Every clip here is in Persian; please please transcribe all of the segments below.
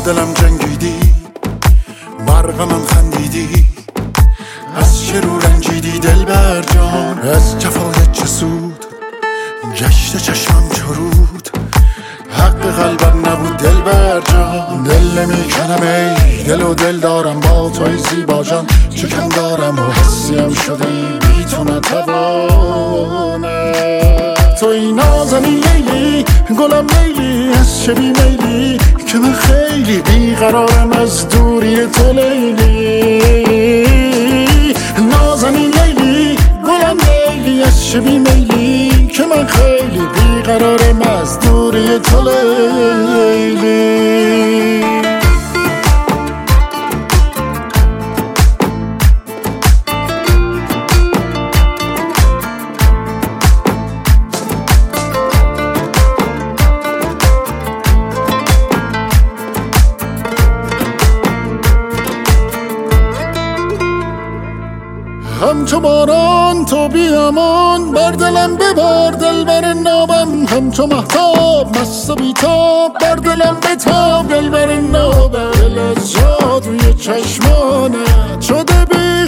دلم جنگیدی، برق من خندیدی، از چه رو رنجیدی دلبر جان؟ از جفایت چه سود؟ گشت چشمم چرود، حق قلبم نبود دلبر جان. دل نمیکنم ای دل و دل دارم با توی زیبا جان، چه کم دارم و حسیم شدی بی تو نتوانم. توی نازنین لیلی گلم لیلی، از چه بی میلی که من خیلی بیقرارم از دوری تو لیلی. نازنین لیلی گلم لیلی، از چه بی میلی که من خیلی بیقرارم از دوری تو لیلی. همچو باران تو بیامان، بر دلم ببار دلبر نابم. همچو مهتاب مست و بیتاب، بر دلم بتاب دلبر نابم. دل از جادوی چشمانت شده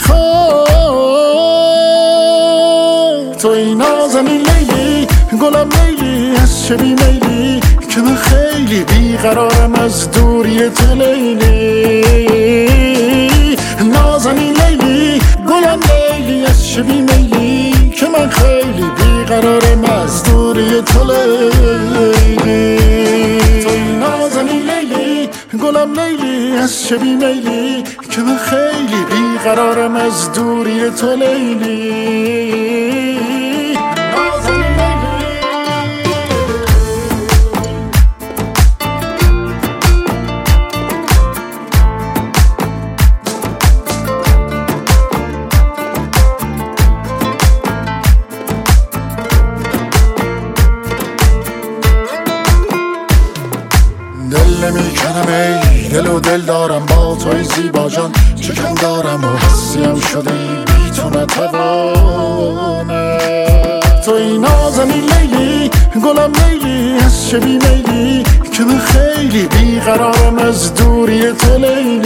بیخواب. توی نازنین لیلی گلم لیلی، از چه بی میلی که من خیلی بیقرارم از دوری تو لیلی. نازنین لیلی گلم لیلی، از چه بی میلی که من خیلی بیقرارم از دوری تو لیلی. توی نازنین لیلی گلم لیلی، از چه بی میلی که من خیلی بیقرارم از دوری تو لیلی. دل نمیکنم ای دل و دل دارم با توی زیبا جان، چه کم دارم و حسیم شدی بی تو نتوانم. توی نازنین لیلی گلم لیلی، از چه بی میلی که من خیلی بیقرارم از دوری تو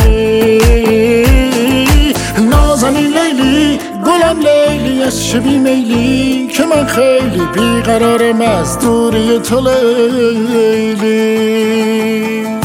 لیلی. نازنین لیلی گلم لیلی، از چه بی میلی که من خیلی بیقرارم از دوری تو لیلی.